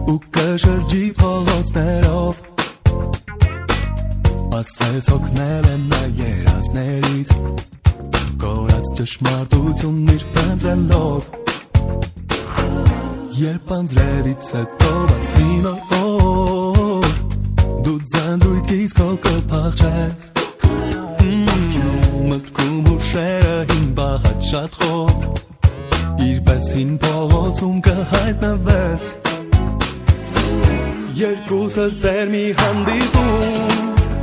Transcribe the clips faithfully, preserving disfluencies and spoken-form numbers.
ու կշրջի փողոցներով ասես հոգնել են նա երազներից կորած ճշմարտությունն իր փնտրելով երբ անձրևից հետո բացվի նոր դու ձանձրույթից քո կփախչես մտքում հուշերը հին բահաճ շատ խոր իր պես հին փողոցում կհայտնվես երկուս էլ տեր մի հանդիպում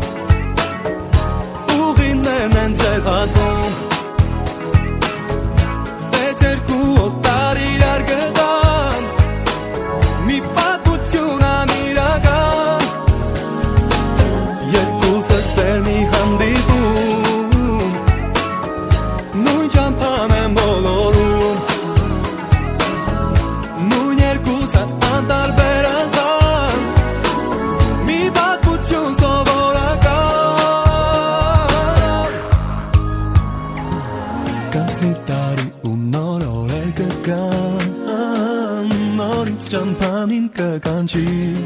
ուղիներն են ձեր հատում Պես երկու օտար իրար գտան մի պատմություն անիրական երկուս էլ տեր մի հանդիպում նույն ճամփան են բոլորում նույն երկուսը անտարբեր Ճամփանին կկանչի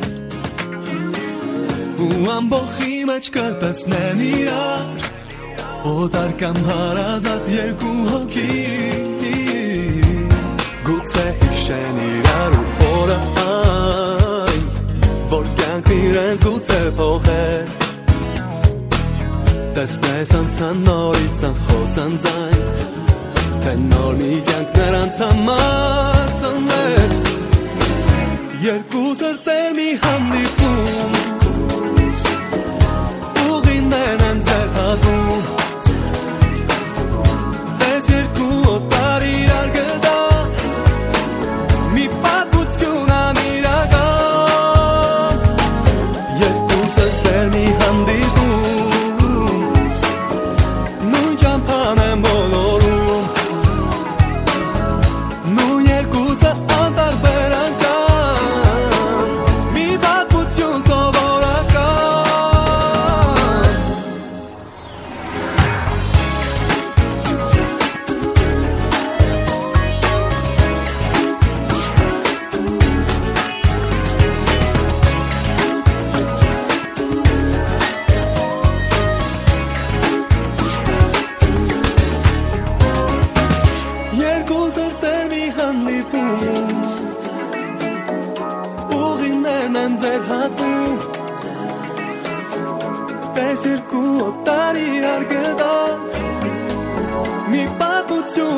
ու ամբողի մեջ կտեսնեն իրար օտար կամ հարազատ երկու հոգի գուցե հիշեն իրար ու օրը այն որ կյանքն իրենց գուցե փոխեց տեսնես անցան նորից անխոսան ձայն թե նոր մի կյանք նրանց համար ծնվեց Երկուս էլ տեր մի հանդիպում ուղիներն են ձեր հատում Պես երկու օտար իրար գտան մի պատմություն անիրական Երկուս էլ տեր մի հանդիպում նույն ճամփան են բոլորում նույն երկուսը անտարբեր Պես երկու օտար իրար գտան մի պատմություն